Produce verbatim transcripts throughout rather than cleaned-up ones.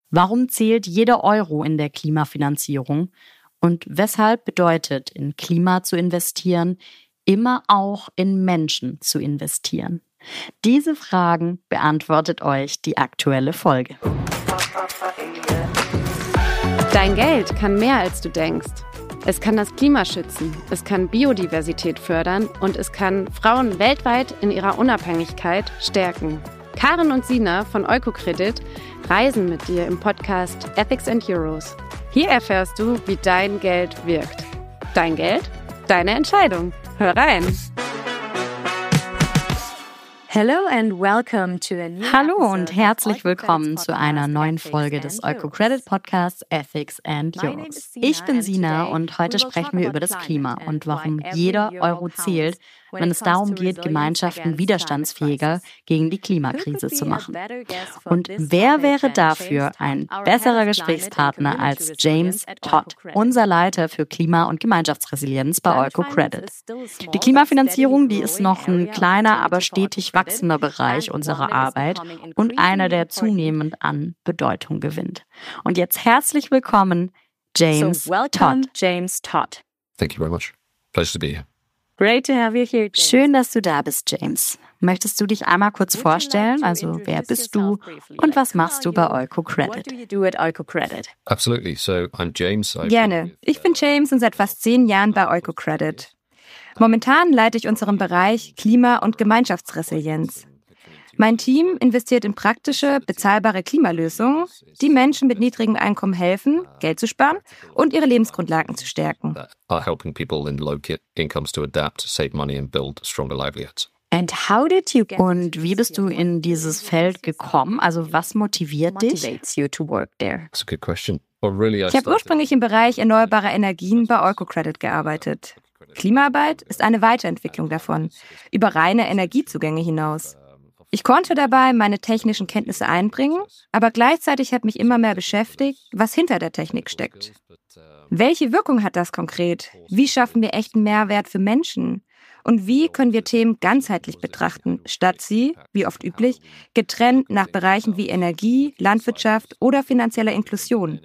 Warum zählt jeder Euro in der Klimafinanzierung? Und weshalb bedeutet, in Klima zu investieren, immer auch in Menschen zu investieren? Diese Fragen beantwortet euch die aktuelle Folge. Dein Geld kann mehr, als du denkst. Es kann das Klima schützen, es kann Biodiversität fördern und es kann Frauen weltweit in ihrer Unabhängigkeit stärken. Karen und Sina von Ökocredit reisen mit dir im Podcast Ethics and Euros. Hier erfährst du, wie dein Geld wirkt. Dein Geld, deine Entscheidung. Hör rein! Hello and welcome to a new Hallo und herzlich willkommen zu einer neuen Folge des Ökocredit Podcasts Ethics and Euros. Ich bin Sina und heute sprechen wir über das Klima und warum jeder Euro zählt, wenn es darum geht, Gemeinschaften widerstandsfähiger gegen die Klimakrise zu machen. Und wer wäre dafür ein besserer Gesprächspartner als James Todd, unser Leiter für Klima- und Gemeinschaftsresilienz bei Ökocredit? Die Klimafinanzierung, die ist noch ein kleiner, aber stetig wachsender Bereich unserer Arbeit und einer, der zunehmend an Bedeutung gewinnt. Und jetzt herzlich willkommen, James so welcome, Todd. James Todd. Thank you very much. Pleasure to be here. Great to have you here. Schön, dass du da bist, James. Möchtest du dich einmal kurz vorstellen? Also, wer bist du und was machst du bei Ökocredit? What do you do at Ökocredit? Absolutely. So, I'm James. I've Gerne. Ich bin James und seit fast zehn Jahren bei Ökocredit. Momentan leite ich unseren Bereich Klima- und Gemeinschaftsresilienz. Mein Team investiert in praktische, bezahlbare Klimalösungen, die Menschen mit niedrigem Einkommen helfen, Geld zu sparen und ihre Lebensgrundlagen zu stärken. that are helping people in low ki- incomes to adapt, save money and build stronger livelihoods. And how did you get Und wie bist du in dieses Feld gekommen? Also, was motiviert dich? motivates you to work there? That's a good question. Well, really, I Ich habe started- ursprünglich im Bereich erneuerbare Energien bei Ökocredit gearbeitet. Klimaarbeit ist eine Weiterentwicklung davon, über reine Energiezugänge hinaus. Ich konnte dabei meine technischen Kenntnisse einbringen, aber gleichzeitig hat mich immer mehr beschäftigt, was hinter der Technik steckt. Welche Wirkung hat das konkret? Wie schaffen wir echten Mehrwert für Menschen? Und wie können wir Themen ganzheitlich betrachten, statt sie, wie oft üblich, getrennt nach Bereichen wie Energie, Landwirtschaft oder finanzieller Inklusion?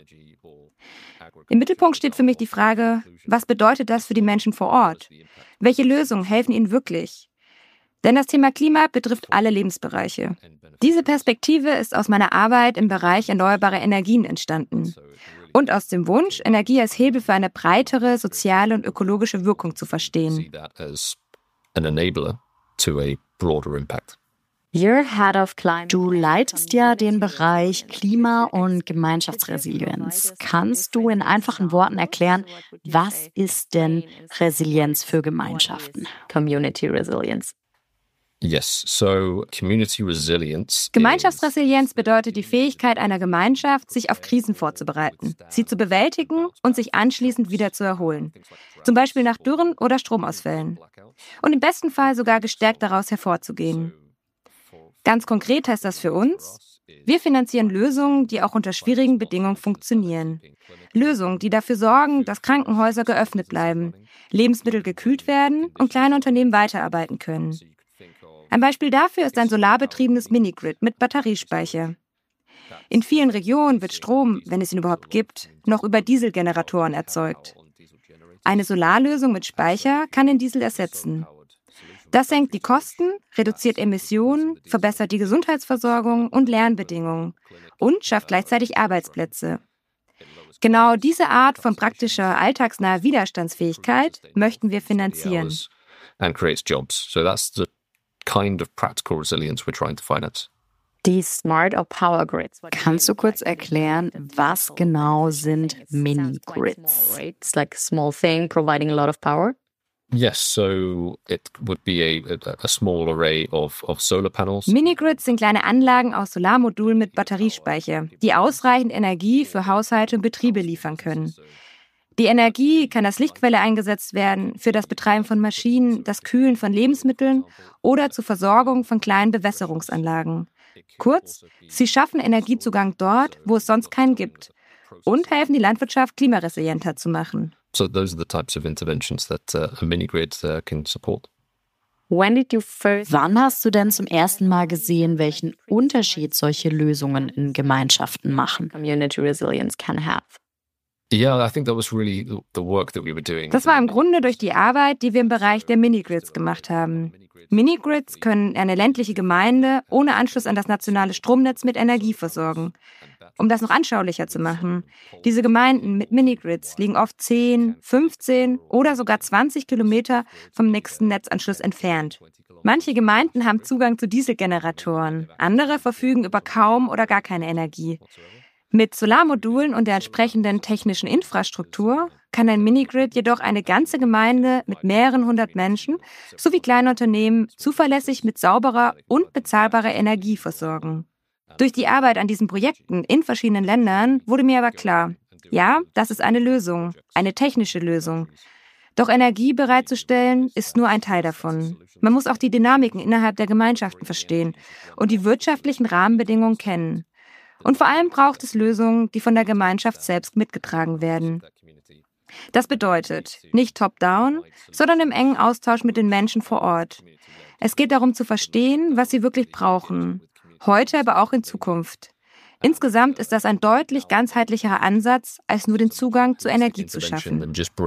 Im Mittelpunkt steht für mich die Frage, was bedeutet das für die Menschen vor Ort? Welche Lösungen helfen ihnen wirklich? Denn das Thema Klima betrifft alle Lebensbereiche. Diese Perspektive ist aus meiner Arbeit im Bereich erneuerbare Energien entstanden. Und aus dem Wunsch, Energie als Hebel für eine breitere soziale und ökologische Wirkung zu see verstehen. that as an enabler to a broader impact. You're head of climate. Du leitest ja den Bereich Klima- und Gemeinschaftsresilienz. Kannst du in einfachen Worten erklären, was ist denn Resilienz für Gemeinschaften? Community resilience. Yes, so community resilience. Gemeinschaftsresilienz bedeutet die Fähigkeit einer Gemeinschaft, sich auf Krisen vorzubereiten, sie zu bewältigen und sich anschließend wieder zu erholen. Zum Beispiel nach Dürren oder Stromausfällen. Und im besten Fall sogar gestärkt daraus hervorzugehen. Ganz konkret heißt das für uns, wir finanzieren Lösungen, die auch unter schwierigen Bedingungen funktionieren. Lösungen, die dafür sorgen, dass Krankenhäuser geöffnet bleiben, Lebensmittel gekühlt werden und kleine Unternehmen weiterarbeiten können. Ein Beispiel dafür ist ein solarbetriebenes Minigrid mit Batteriespeicher. In vielen Regionen wird Strom, wenn es ihn überhaupt gibt, noch über Dieselgeneratoren erzeugt. Eine Solarlösung mit Speicher kann den Diesel ersetzen. Das senkt die Kosten, reduziert Emissionen, verbessert die Gesundheitsversorgung und Lernbedingungen und schafft gleichzeitig Arbeitsplätze. Genau diese Art von praktischer, alltagsnaher Widerstandsfähigkeit möchten wir finanzieren. And creates jobs. So that's the kind of practical resilience we're trying to finance. These smart or power grids. Kannst du kurz erklären, was genau sind Mini-Grids? It's like a small thing providing a lot of power. Yes, so it would be a, a, a small array of, of solar panels. Minigrids sind kleine Anlagen aus Solarmodulen mit Batteriespeicher, die ausreichend Energie für Haushalte und Betriebe liefern können. Die Energie kann als Lichtquelle eingesetzt werden für das Betreiben von Maschinen, das Kühlen von Lebensmitteln oder zur Versorgung von kleinen Bewässerungsanlagen. Kurz, sie schaffen Energiezugang dort, wo es sonst keinen gibt und helfen die Landwirtschaft klimaresilienter zu machen. So those are the types of interventions that uh, a mini-grid uh, can support. When did you first Wann hast du denn zum ersten Mal gesehen, welchen Unterschied solche Lösungen in Gemeinschaften machen? community resilience can have? Yeah, I think that was really the, the work that we were doing. Das war im Grunde durch die Arbeit, die wir im Bereich der Minigrids gemacht haben. Minigrids können eine ländliche Gemeinde ohne Anschluss an das nationale Stromnetz mit Energie versorgen. Um das noch anschaulicher zu machen, diese Gemeinden mit Minigrids liegen oft zehn, fünfzehn oder sogar zwanzig Kilometer vom nächsten Netzanschluss entfernt. Manche Gemeinden haben Zugang zu Dieselgeneratoren, andere verfügen über kaum oder gar keine Energie. Mit Solarmodulen und der entsprechenden technischen Infrastruktur kann ein Minigrid jedoch eine ganze Gemeinde mit mehreren hundert Menschen sowie kleine Unternehmen zuverlässig mit sauberer und bezahlbarer Energie versorgen. Durch die Arbeit an diesen Projekten in verschiedenen Ländern wurde mir aber klar, ja, das ist eine Lösung, eine technische Lösung. Doch Energie bereitzustellen ist nur ein Teil davon. Man muss auch die Dynamiken innerhalb der Gemeinschaften verstehen und die wirtschaftlichen Rahmenbedingungen kennen. Und vor allem braucht es Lösungen, die von der Gemeinschaft selbst mitgetragen werden. Das bedeutet nicht top-down, sondern im engen Austausch mit den Menschen vor Ort. Es geht darum zu verstehen, was sie wirklich brauchen, heute, aber auch in Zukunft. Insgesamt ist das ein deutlich ganzheitlicherer Ansatz, als nur den Zugang zu Energie zu schaffen.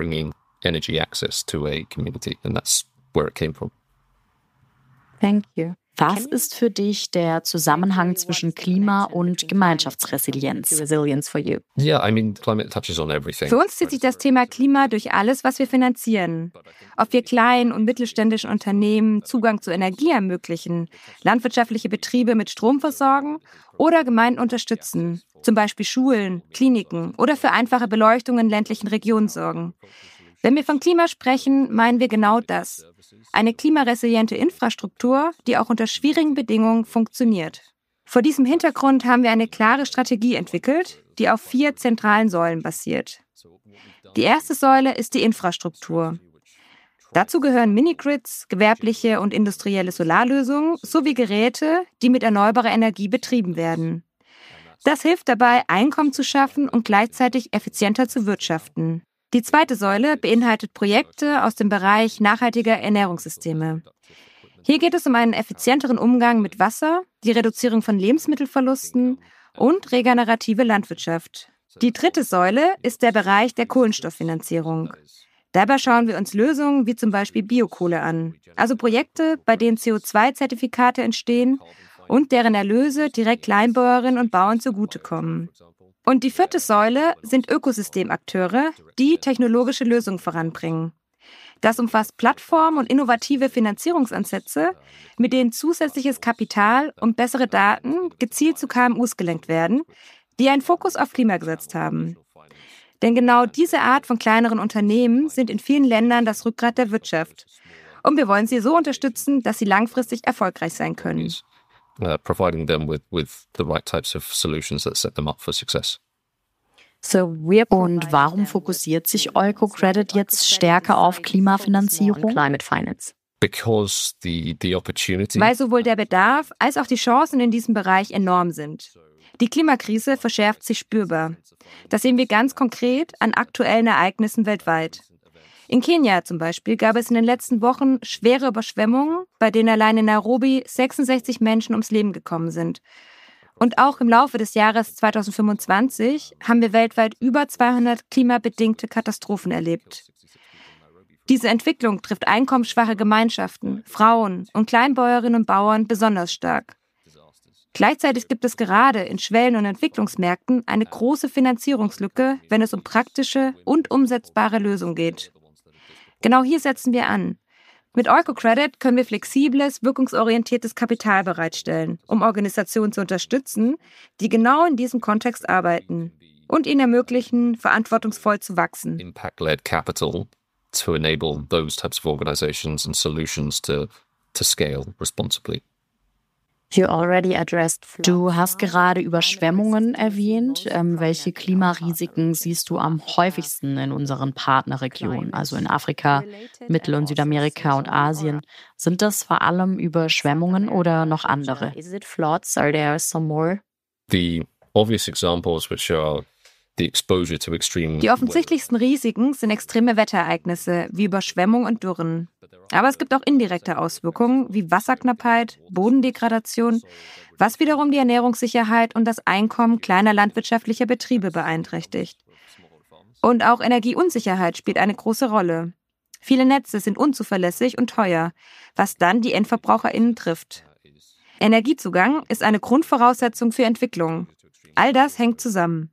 Thank you. Was ist für dich der Zusammenhang zwischen Klima- und Gemeinschaftsresilienz? Resilience for you. Yeah, I mean, climate touches on everything. Für uns zieht sich das Thema Klima durch alles, was wir finanzieren. Ob wir kleinen und mittelständischen Unternehmen Zugang zu Energie ermöglichen, landwirtschaftliche Betriebe mit Strom versorgen oder Gemeinden unterstützen, zum Beispiel Schulen, Kliniken oder für einfache Beleuchtung in ländlichen Regionen sorgen. Wenn wir von Klima sprechen, meinen wir genau das. Eine klimaresiliente Infrastruktur, die auch unter schwierigen Bedingungen funktioniert. Vor diesem Hintergrund haben wir eine klare Strategie entwickelt, die auf vier zentralen Säulen basiert. Die erste Säule ist die Infrastruktur. Dazu gehören Minigrids, gewerbliche und industrielle Solarlösungen sowie Geräte, die mit erneuerbarer Energie betrieben werden. Das hilft dabei, Einkommen zu schaffen und gleichzeitig effizienter zu wirtschaften. Die zweite Säule beinhaltet Projekte aus dem Bereich nachhaltiger Ernährungssysteme. Hier geht es um einen effizienteren Umgang mit Wasser, die Reduzierung von Lebensmittelverlusten und regenerative Landwirtschaft. Die dritte Säule ist der Bereich der Kohlenstofffinanzierung. Dabei schauen wir uns Lösungen wie zum Beispiel Biokohle an, also Projekte, bei denen C O zwei Zertifikate entstehen und deren Erlöse direkt Kleinbäuerinnen und Bauern zugutekommen. Und die vierte Säule sind Ökosystemakteure, die technologische Lösungen voranbringen. Das umfasst Plattformen und innovative Finanzierungsansätze, mit denen zusätzliches Kapital und bessere Daten gezielt zu K M Us gelenkt werden, die einen Fokus auf Klima gesetzt haben. Denn genau diese Art von kleineren Unternehmen sind in vielen Ländern das Rückgrat der Wirtschaft. Und wir wollen sie so unterstützen, dass sie langfristig erfolgreich sein können. Uh, providing them with, with the right types of solutions that set them up for success. So we're Und warum fokussiert sich Oikocredit jetzt stärker auf Klimafinanzierung? Climate finance. Because the, the opportunity. Weil sowohl der Bedarf als auch die Chancen in diesem Bereich enorm sind. Die Klimakrise verschärft sich spürbar. Das sehen wir ganz konkret an aktuellen Ereignissen weltweit. In Kenia zum Beispiel gab es in den letzten Wochen schwere Überschwemmungen, bei denen allein in Nairobi sechsundsechzig Menschen ums Leben gekommen sind. Und auch im Laufe des Jahres zweitausendfünfundzwanzig haben wir weltweit über zweihundert klimabedingte Katastrophen erlebt. Diese Entwicklung trifft einkommensschwache Gemeinschaften, Frauen und Kleinbäuerinnen und Bauern besonders stark. Gleichzeitig gibt es gerade in Schwellen- und Entwicklungsmärkten eine große Finanzierungslücke, wenn es um praktische und umsetzbare Lösungen geht. Genau hier setzen wir an. Mit Oikocredit können wir flexibles, wirkungsorientiertes Kapital bereitstellen, um Organisationen zu unterstützen, die genau in diesem Kontext arbeiten und ihnen ermöglichen, verantwortungsvoll zu wachsen. Impact-led capital to enable those types of organizations and solutions to, to scale responsibly. You already addressed Du hast gerade Überschwemmungen erwähnt. Ähm, welche Klimarisiken siehst du am häufigsten in unseren Partnerregionen, also in Afrika, Mittel- und Südamerika und Asien? Sind das vor allem Überschwemmungen oder noch andere? Is it floods? Are there some more? The obvious examples which are Die offensichtlichsten Risiken sind extreme Wetterereignisse wie Überschwemmung und Dürren. Aber es gibt auch indirekte Auswirkungen wie Wasserknappheit, Bodendegradation, was wiederum die Ernährungssicherheit und das Einkommen kleiner landwirtschaftlicher Betriebe beeinträchtigt. Und auch Energieunsicherheit spielt eine große Rolle. Viele Netze sind unzuverlässig und teuer, was dann die EndverbraucherInnen trifft. Energiezugang ist eine Grundvoraussetzung für Entwicklung. All das hängt zusammen.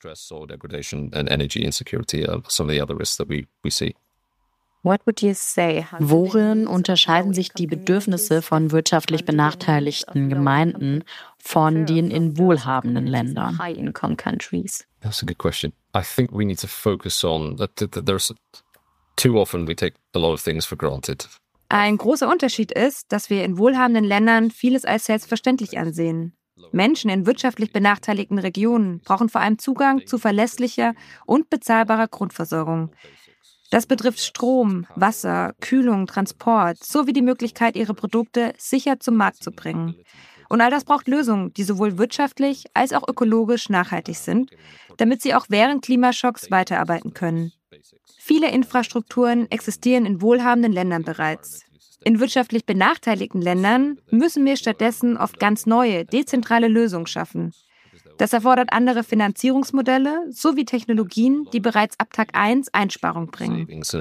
Worin unterscheiden sich die Bedürfnisse von wirtschaftlich benachteiligten Gemeinden von denen in wohlhabenden Ländern? That's a good question. I think we need to focus on that. There's too often we take a lot of things for granted. Ein großer Unterschied ist, dass wir in wohlhabenden Ländern vieles als selbstverständlich ansehen. Menschen in wirtschaftlich benachteiligten Regionen brauchen vor allem Zugang zu verlässlicher und bezahlbarer Grundversorgung. Das betrifft Strom, Wasser, Kühlung, Transport sowie die Möglichkeit, ihre Produkte sicher zum Markt zu bringen. Und all das braucht Lösungen, die sowohl wirtschaftlich als auch ökologisch nachhaltig sind, damit sie auch während Klimaschocks weiterarbeiten können. Viele Infrastrukturen existieren in wohlhabenden Ländern bereits. In wirtschaftlich benachteiligten Ländern müssen wir stattdessen oft ganz neue, dezentrale Lösungen schaffen. Das erfordert andere Finanzierungsmodelle sowie Technologien, die bereits ab Tag eins Einsparung bringen. So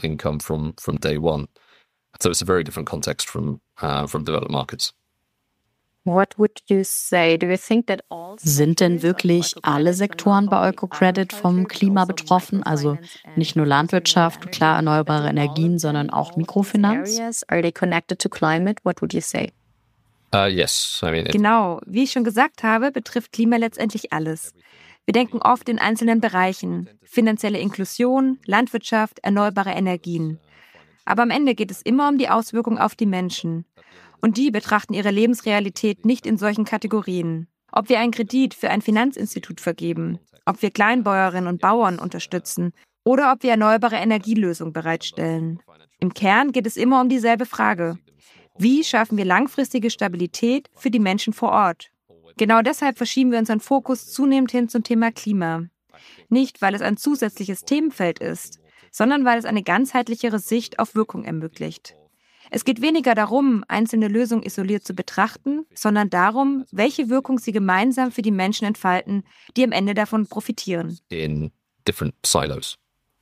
it's a very different context from uh, from developed markets. What would you say? Do you think that all Sind denn wirklich alle Sektoren bei EcoCredit vom Klima betroffen? Also nicht nur Landwirtschaft, klar erneuerbare Energien, sondern auch Mikrofinanz? Are they connected to climate? What would you say? Uh, yes, I mean it, Genau, wie ich schon gesagt habe, betrifft Klima letztendlich alles. Wir denken oft in einzelnen Bereichen: finanzielle Inklusion, Landwirtschaft, erneuerbare Energien. Aber am Ende geht es immer um die Auswirkungen auf die Menschen. Und die betrachten ihre Lebensrealität nicht in solchen Kategorien. Ob wir einen Kredit für ein Finanzinstitut vergeben, ob wir Kleinbäuerinnen und Bauern unterstützen oder ob wir erneuerbare Energielösungen bereitstellen. Im Kern geht es immer um dieselbe Frage: Wie schaffen wir langfristige Stabilität für die Menschen vor Ort? Genau deshalb verschieben wir unseren Fokus zunehmend hin zum Thema Klima. Nicht, weil es ein zusätzliches Themenfeld ist, sondern weil es eine ganzheitlichere Sicht auf Wirkung ermöglicht. Es geht weniger darum, einzelne Lösungen isoliert zu betrachten, sondern darum, welche Wirkung sie gemeinsam für die Menschen entfalten, die am Ende davon profitieren. in different silos.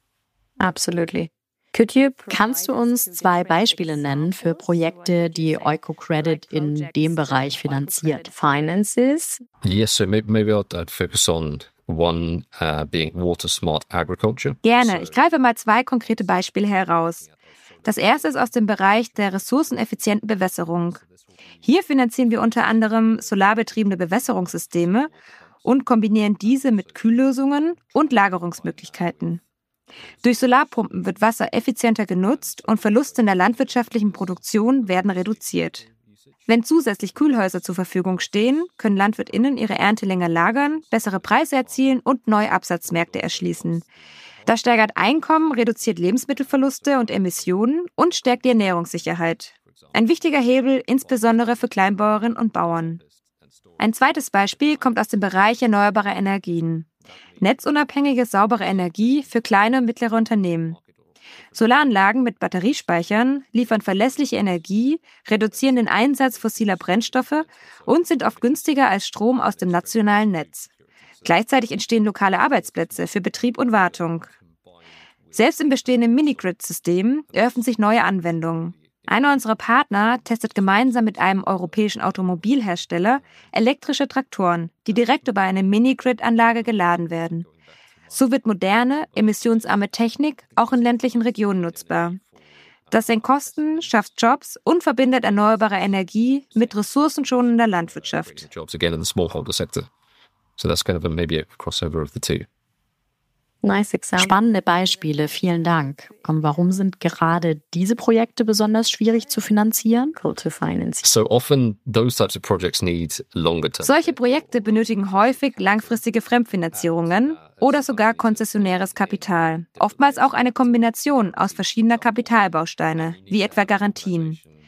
Absolutely. Kannst du uns zwei Beispiele nennen für Projekte, die EcoCredit in dem Bereich finanziert? Finances. Yes, so maybe, maybe I'd, I'd focus on one uh, being water smart agriculture. Gerne, ich greife mal zwei konkrete Beispiele heraus. Das erste ist aus dem Bereich der ressourceneffizienten Bewässerung. Hier finanzieren wir unter anderem solarbetriebene Bewässerungssysteme und kombinieren diese mit Kühllösungen und Lagerungsmöglichkeiten. Durch Solarpumpen wird Wasser effizienter genutzt und Verluste in der landwirtschaftlichen Produktion werden reduziert. Wenn zusätzlich Kühlhäuser zur Verfügung stehen, können LandwirtInnen ihre Ernte länger lagern, bessere Preise erzielen und neue Absatzmärkte erschließen. Das steigert Einkommen, reduziert Lebensmittelverluste und Emissionen und stärkt die Ernährungssicherheit. Ein wichtiger Hebel, insbesondere für Kleinbäuerinnen und Bauern. Ein zweites Beispiel kommt aus dem Bereich erneuerbarer Energien. Netzunabhängige, saubere Energie für kleine und mittlere Unternehmen. Solaranlagen mit Batteriespeichern liefern verlässliche Energie, reduzieren den Einsatz fossiler Brennstoffe und sind oft günstiger als Strom aus dem nationalen Netz. Gleichzeitig entstehen lokale Arbeitsplätze für Betrieb und Wartung. Selbst im bestehenden Mini-Grid-System eröffnen sich neue Anwendungen. Einer unserer Partner testet gemeinsam mit einem europäischen Automobilhersteller elektrische Traktoren, die direkt über eine Mini-Grid-Anlage geladen werden. So wird moderne, emissionsarme Technik auch in ländlichen Regionen nutzbar. Das senkt Kosten, schafft Jobs und verbindet erneuerbare Energie mit ressourcenschonender Landwirtschaft. Jobs again in the smallholder sector. So that's kind of a, maybe a crossover of the two. Nice example. Spannende Beispiele, vielen Dank. Und warum sind gerade diese Projekte besonders schwierig zu finanzieren? To finance. So often those types of projects need longer term. Solche Projekte benötigen häufig langfristige Fremdfinanzierungen oder sogar konzessionäres Kapital. Oftmals auch eine Kombination aus verschiedener Kapitalbausteine, wie etwa Garantien.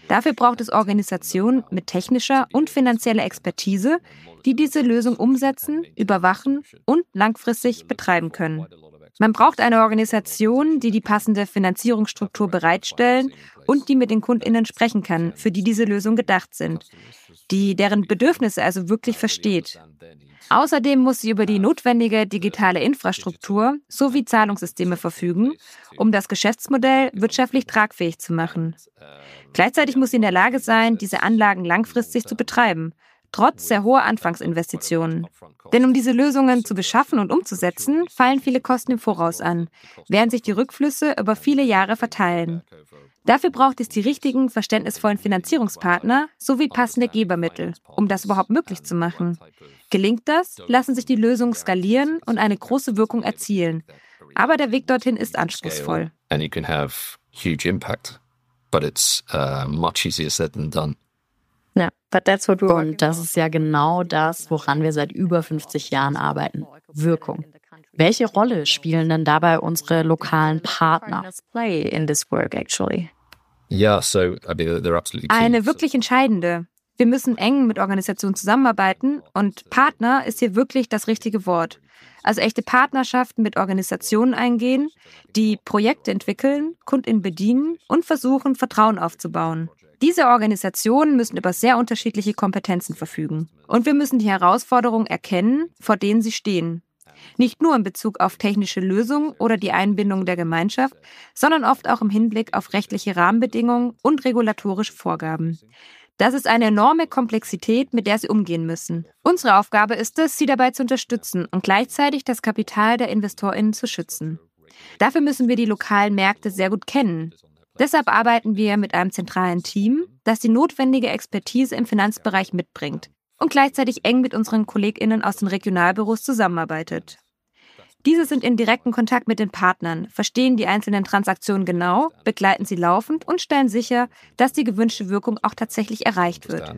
Dafür braucht es Organisationen mit technischer und finanzieller Expertise, die diese Lösung umsetzen, überwachen und langfristig betreiben können. Man braucht eine Organisation, die die passende Finanzierungsstruktur bereitstellen und die mit den KundInnen sprechen kann, für die diese Lösungen gedacht sind, die deren Bedürfnisse also wirklich versteht. Außerdem muss sie über die notwendige digitale Infrastruktur sowie Zahlungssysteme verfügen, um das Geschäftsmodell wirtschaftlich tragfähig zu machen. Gleichzeitig muss sie in der Lage sein, diese Anlagen langfristig zu betreiben, trotz sehr hoher Anfangsinvestitionen. Denn um diese Lösungen zu beschaffen und umzusetzen, fallen viele Kosten im Voraus an, während sich die Rückflüsse über viele Jahre verteilen. Dafür braucht es die richtigen, verständnisvollen Finanzierungspartner sowie passende Gebermittel, um das überhaupt möglich zu machen. Gelingt das, lassen sich die Lösungen skalieren und eine große Wirkung erzielen. Aber der Weg dorthin ist anspruchsvoll. And you can have huge impact, but it's uh, much easier said than done. Yeah, but that's what we're Und das ist ja genau das, woran wir seit über fünfzig Jahren arbeiten. Wirkung. Welche Rolle spielen denn dabei unsere lokalen Partner? play in this work actually. Yeah, so I mean, they're absolutely key. Eine wirklich entscheidende. Wir müssen eng mit Organisationen zusammenarbeiten und Partner ist hier wirklich das richtige Wort. Also echte Partnerschaften mit Organisationen eingehen, die Projekte entwickeln, KundInnen bedienen und versuchen, Vertrauen aufzubauen. Diese Organisationen müssen über sehr unterschiedliche Kompetenzen verfügen. Und wir müssen die Herausforderungen erkennen, vor denen sie stehen. Nicht nur in Bezug auf technische Lösungen oder die Einbindung der Gemeinschaft, sondern oft auch im Hinblick auf rechtliche Rahmenbedingungen und regulatorische Vorgaben. Das ist eine enorme Komplexität, mit der sie umgehen müssen. Unsere Aufgabe ist es, sie dabei zu unterstützen und gleichzeitig das Kapital der InvestorInnen zu schützen. Dafür müssen wir die lokalen Märkte sehr gut kennen. Deshalb arbeiten wir mit einem zentralen Team, das die notwendige Expertise im Finanzbereich mitbringt und gleichzeitig eng mit unseren KollegInnen aus den Regionalbüros zusammenarbeitet. Diese sind in direktem Kontakt mit den Partnern, verstehen die einzelnen Transaktionen genau, begleiten sie laufend und stellen sicher, dass die gewünschte Wirkung auch tatsächlich erreicht wird.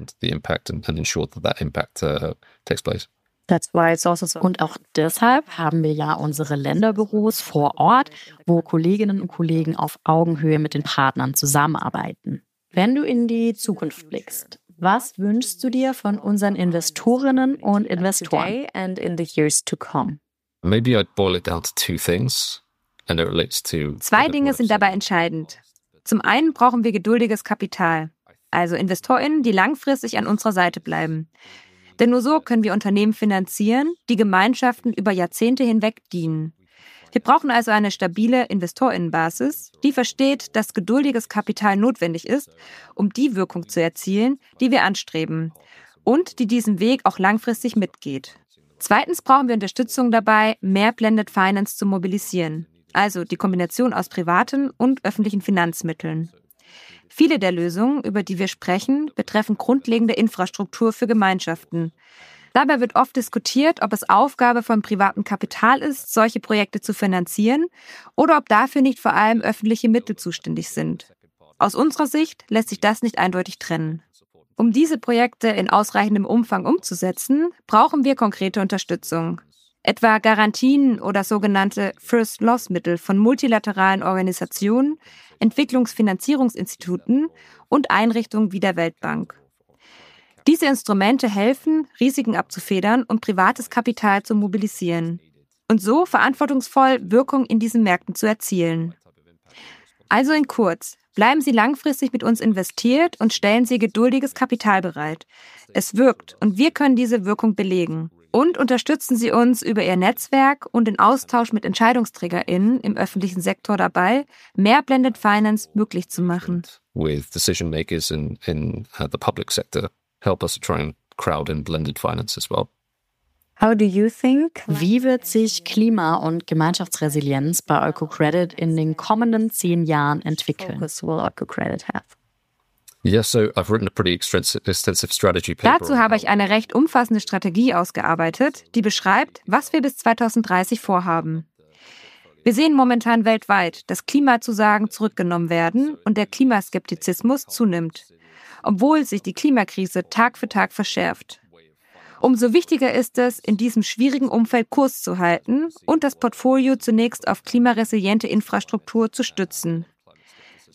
That's why it's also so. Und auch deshalb haben wir ja unsere Länderbüros vor Ort, wo Kolleginnen und Kollegen auf Augenhöhe mit den Partnern zusammenarbeiten. Wenn du in die Zukunft blickst, was wünschst du dir von unseren Investorinnen und Investoren? Today and in the years to come. Maybe I'd boil it down to two things, and it relates to. Zwei Dinge sind dabei entscheidend. Zum einen brauchen wir geduldiges Kapital, also InvestorInnen, die langfristig an unserer Seite bleiben. Denn nur so können wir Unternehmen finanzieren, die Gemeinschaften über Jahrzehnte hinweg dienen. Wir brauchen also eine stabile InvestorInnenbasis, die versteht, dass geduldiges Kapital notwendig ist, um die Wirkung zu erzielen, die wir anstreben und die diesen Weg auch langfristig mitgeht. Zweitens brauchen wir Unterstützung dabei, mehr Blended Finance zu mobilisieren, also die Kombination aus privaten und öffentlichen Finanzmitteln. Viele der Lösungen, über die wir sprechen, betreffen grundlegende Infrastruktur für Gemeinschaften. Dabei wird oft diskutiert, ob es Aufgabe von privatem Kapital ist, solche Projekte zu finanzieren oder ob dafür nicht vor allem öffentliche Mittel zuständig sind. Aus unserer Sicht lässt sich das nicht eindeutig trennen. Um diese Projekte in ausreichendem Umfang umzusetzen, brauchen wir konkrete Unterstützung. Etwa Garantien oder sogenannte First-Loss-Mittel von multilateralen Organisationen, Entwicklungsfinanzierungsinstituten und Einrichtungen wie der Weltbank. Diese Instrumente helfen, Risiken abzufedern und privates Kapital zu mobilisieren und so verantwortungsvoll Wirkung in diesen Märkten zu erzielen. Also in kurz, bleiben Sie langfristig mit uns investiert und stellen Sie geduldiges Kapital bereit. Es wirkt und wir können diese Wirkung belegen. Und unterstützen Sie uns über Ihr Netzwerk und den Austausch mit EntscheidungsträgerInnen im öffentlichen Sektor dabei, mehr Blended Finance möglich zu machen. With decision makers in, in uh, the public sector, help us to try and crowd in blended finance as well. How do you think? Wie wird sich Klima- und Gemeinschaftsresilienz bei Öko-Credit in den kommenden zehn Jahren entwickeln? Focus will Öko-Credit have? Yeah, so I've written a pretty extensive, extensive strategy paper. Dazu habe ich eine recht umfassende Strategie ausgearbeitet, die beschreibt, was wir bis zwanzig dreißig vorhaben. Wir sehen momentan weltweit, dass Klimazusagen zurückgenommen werden und der Klimaskeptizismus zunimmt, obwohl sich die Klimakrise Tag für Tag verschärft. Umso wichtiger ist es, in diesem schwierigen Umfeld Kurs zu halten und das Portfolio zunächst auf klimaresiliente Infrastruktur zu stützen.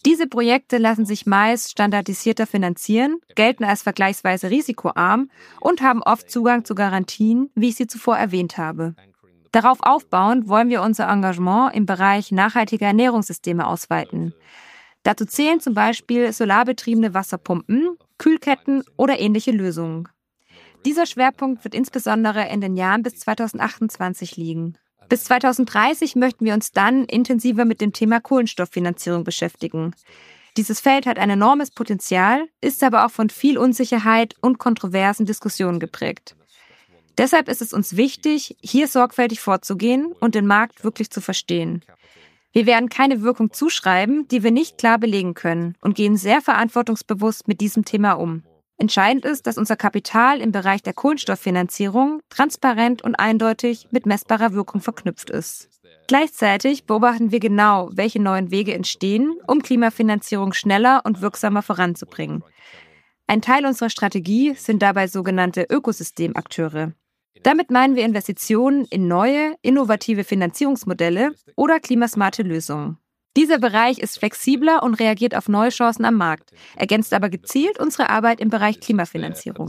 Diese Projekte lassen sich meist standardisierter finanzieren, gelten als vergleichsweise risikoarm und haben oft Zugang zu Garantien, wie ich sie zuvor erwähnt habe. Darauf aufbauend wollen wir unser Engagement im Bereich nachhaltiger Ernährungssysteme ausweiten. Dazu zählen zum Beispiel solarbetriebene Wasserpumpen, Kühlketten oder ähnliche Lösungen. Dieser Schwerpunkt wird insbesondere in den Jahren bis zweitausendachtundzwanzig liegen. Bis zweitausenddreißig möchten wir uns dann intensiver mit dem Thema Kohlenstofffinanzierung beschäftigen. Dieses Feld hat ein enormes Potenzial, ist aber auch von viel Unsicherheit und kontroversen Diskussionen geprägt. Deshalb ist es uns wichtig, hier sorgfältig vorzugehen und den Markt wirklich zu verstehen. Wir werden keine Wirkung zuschreiben, die wir nicht klar belegen können und gehen sehr verantwortungsbewusst mit diesem Thema um. Entscheidend ist, dass unser Kapital im Bereich der Kohlenstofffinanzierung transparent und eindeutig mit messbarer Wirkung verknüpft ist. Gleichzeitig beobachten wir genau, welche neuen Wege entstehen, um Klimafinanzierung schneller und wirksamer voranzubringen. Ein Teil unserer Strategie sind dabei sogenannte Ökosystemakteure. Damit meinen wir Investitionen in neue, innovative Finanzierungsmodelle oder klimasmarte Lösungen. Dieser Bereich ist flexibler und reagiert auf neue Chancen am Markt, ergänzt aber gezielt unsere Arbeit im Bereich Klimafinanzierung.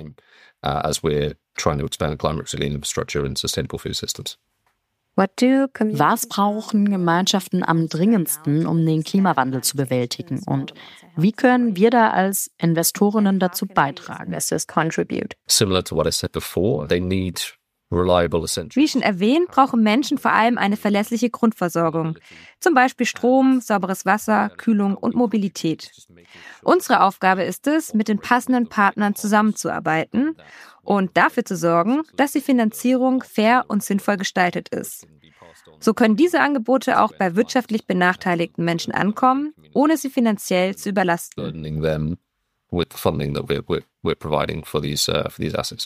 Was brauchen Gemeinschaften am dringendsten, um den Klimawandel zu bewältigen? Und wie können wir da als Investorinnen dazu beitragen? Similar to what I said before, they need reliable essentials. Wie schon erwähnt, brauchen Menschen vor allem eine verlässliche Grundversorgung, zum Beispiel Strom, sauberes Wasser, Kühlung und Mobilität. Unsere Aufgabe ist es, mit den passenden Partnern zusammenzuarbeiten und dafür zu sorgen, dass die Finanzierung fair und sinnvoll gestaltet ist. So können diese Angebote auch bei wirtschaftlich benachteiligten Menschen ankommen, ohne sie finanziell zu überlasten. Burdening them with the funding that we're, we're, we're providing for these, uh, for these assets.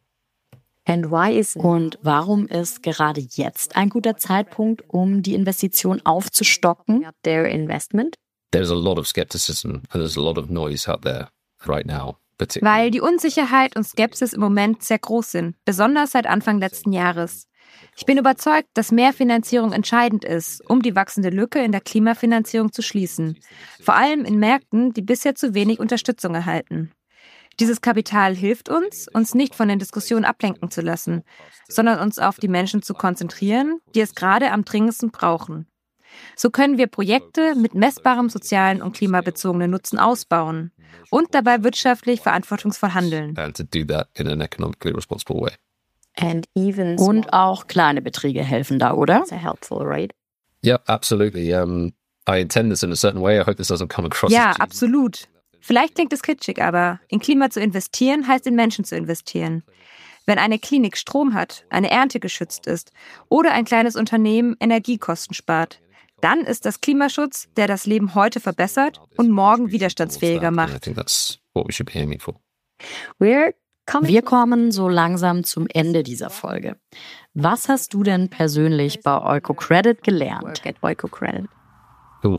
And why is Und warum ist gerade jetzt ein guter Zeitpunkt, um die Investition aufzustocken? Their investment? There's a lot of skepticism and there's a lot of noise out there right now. Weil die Unsicherheit und Skepsis im Moment sehr groß sind, besonders seit Anfang letzten Jahres. Ich bin überzeugt, dass mehr Finanzierung entscheidend ist, um die wachsende Lücke in der Klimafinanzierung zu schließen. Vor allem in Märkten, die bisher zu wenig Unterstützung erhalten. Dieses Kapital hilft uns, uns nicht von den Diskussionen ablenken zu lassen, sondern uns auf die Menschen zu konzentrieren, die es gerade am dringendsten brauchen. So können wir Projekte mit messbarem sozialen und klimabezogenen Nutzen ausbauen und dabei wirtschaftlich verantwortungsvoll handeln. And to do that in an economically responsible way. And even Und auch kleine Beträge helfen da, oder? It's a helpful, right? Yeah, absolutely. Um, I intend this in a certain way. I hope this doesn't come across. Ja, as absolut. Vielleicht klingt es kitschig, aber in Klima zu investieren heißt in Menschen zu investieren. Wenn eine Klinik Strom hat, eine Ernte geschützt ist oder ein kleines Unternehmen Energiekosten spart, dann ist das Klimaschutz, der das Leben heute verbessert und morgen widerstandsfähiger I macht. think that's what we should be aiming for. We're Wir kommen so langsam zum Ende dieser Folge. Was hast du denn persönlich bei EucoCredit gelernt? work at EucoCredit. Ooh,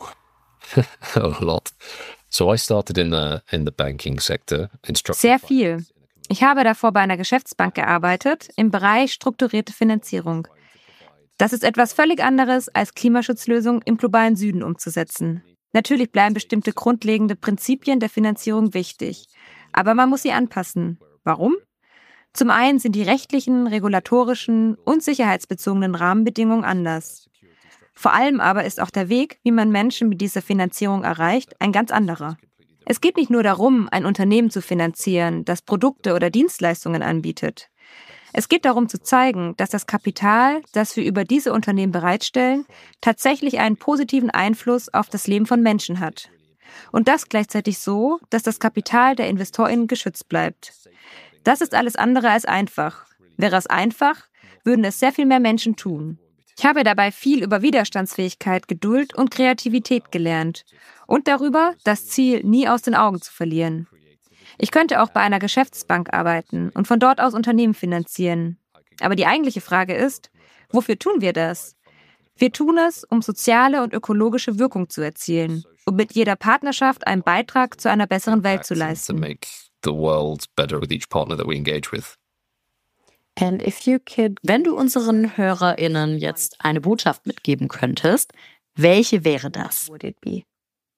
a lot. So I started in the in the banking sector. in structured Sehr finance. viel. Ich habe davor bei einer Geschäftsbank gearbeitet, im Bereich strukturierte Finanzierung. Das ist etwas völlig anderes, als Klimaschutzlösungen im globalen Süden umzusetzen. Natürlich bleiben bestimmte grundlegende Prinzipien der Finanzierung wichtig, aber man muss sie anpassen. Warum? Zum einen sind die rechtlichen, regulatorischen und sicherheitsbezogenen Rahmenbedingungen anders. Vor allem aber ist auch der Weg, wie man Menschen mit dieser Finanzierung erreicht, ein ganz anderer. Es geht nicht nur darum, ein Unternehmen zu finanzieren, das Produkte oder Dienstleistungen anbietet. Es geht darum zu zeigen, dass das Kapital, das wir über diese Unternehmen bereitstellen, tatsächlich einen positiven Einfluss auf das Leben von Menschen hat. Und das gleichzeitig so, dass das Kapital der InvestorInnen geschützt bleibt. Das ist alles andere als einfach. Wäre es einfach, würden es sehr viel mehr Menschen tun. Ich habe dabei viel über Widerstandsfähigkeit, Geduld und Kreativität gelernt und darüber, das Ziel nie aus den Augen zu verlieren. Ich könnte auch bei einer Geschäftsbank arbeiten und von dort aus Unternehmen finanzieren. Aber die eigentliche Frage ist, wofür tun wir das? Wir tun es, um soziale und ökologische Wirkung zu erzielen und mit jeder Partnerschaft einen Beitrag zu einer besseren Welt zu To leisten. make the world better with each partner that we engage with. And if you could, Wenn du unseren HörerInnen jetzt eine Botschaft mitgeben könntest, welche wäre das? would it be?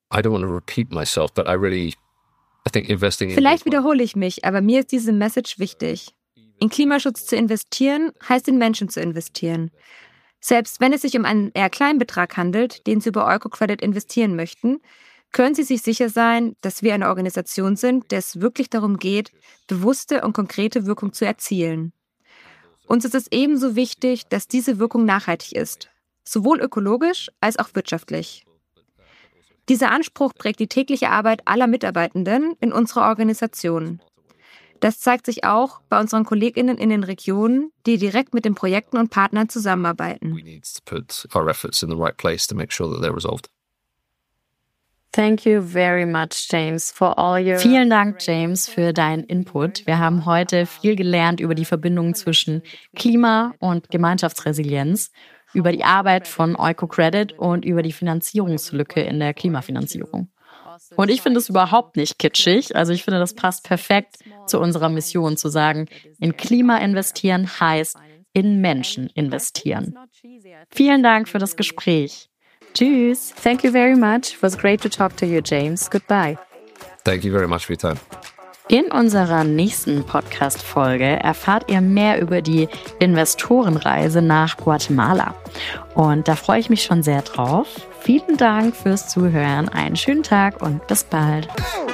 I don't want to repeat myself, but I really, I think investing in... Vielleicht wiederhole ich mich, aber mir ist diese Message wichtig. In Klimaschutz zu investieren, heißt in Menschen zu investieren. Selbst wenn es sich um einen eher kleinen Betrag handelt, den Sie über EucoCredit investieren möchten, können Sie sich sicher sein, dass wir eine Organisation sind, der es wirklich darum geht, bewusste und konkrete Wirkung zu erzielen. Uns ist es ebenso wichtig, dass diese Wirkung nachhaltig ist, sowohl ökologisch als auch wirtschaftlich. Dieser Anspruch prägt die tägliche Arbeit aller Mitarbeitenden in unserer Organisation. Das zeigt sich auch bei unseren KollegInnen in den Regionen, die direkt mit den Projekten und Partnern zusammenarbeiten. We need to put our efforts in the right place to make sure that they're resolved. Thank you very much, James, for all your... Vielen Dank, James, für deinen Input. Wir haben heute viel gelernt über die Verbindung zwischen Klima und Gemeinschaftsresilienz, über die Arbeit von EucoCredit und über die Finanzierungslücke in der Klimafinanzierung. Und ich finde es überhaupt nicht kitschig. Also ich finde, das passt perfekt zu unserer Mission, zu sagen, in Klima investieren heißt in Menschen investieren. Vielen Dank für das Gespräch. Tschüss. Thank you very much. It was great to talk to you, James. Goodbye. Thank you very much for your time. In unserer nächsten Podcast-Folge erfahrt ihr mehr über die Investorenreise nach Guatemala. Und da freue ich mich schon sehr drauf. Vielen Dank fürs Zuhören, einen schönen Tag und bis bald.